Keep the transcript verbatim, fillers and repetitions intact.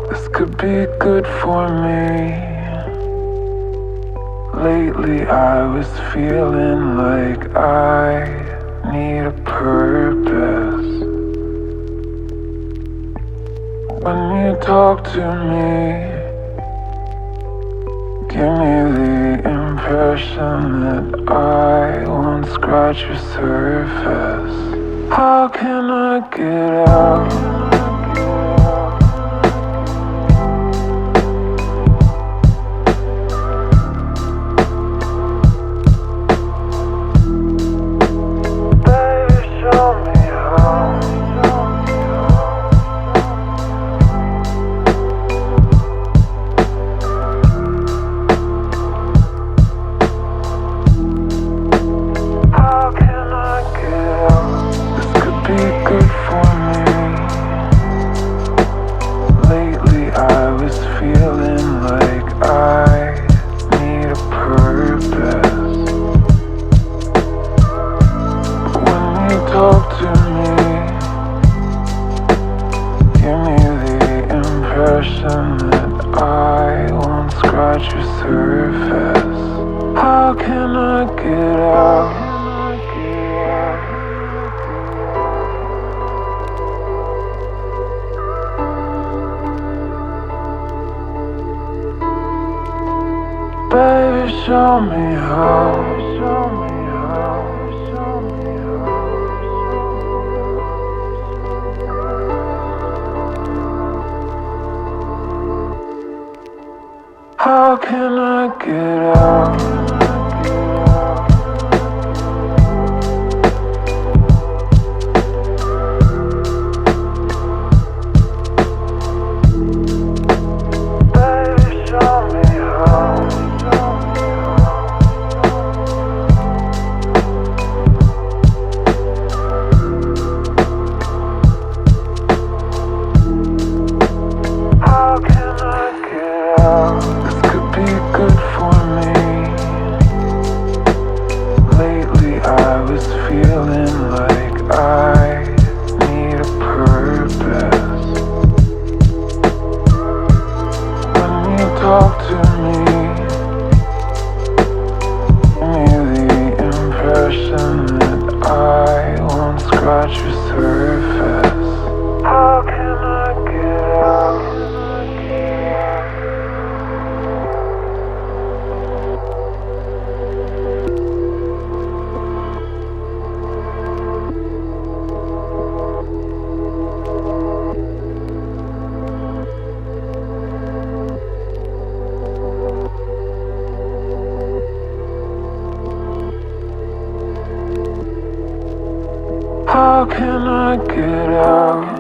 This could be good for me. Lately I was feeling like I need a purpose. When you talk to me, give me the impression that I won't scratch your surface. How can I get out? Talk to me, give me the impression that I won't scratch your surface. How can I get out? Baby, show me how. Show me how. Show me how. How can I get out? Baby, show me how. How can I get out? Good for me. Lately I was feeling like I need a purpose. When you talk to me, give me the impression that I won't scratch your surface. How can I get out? How can I get out?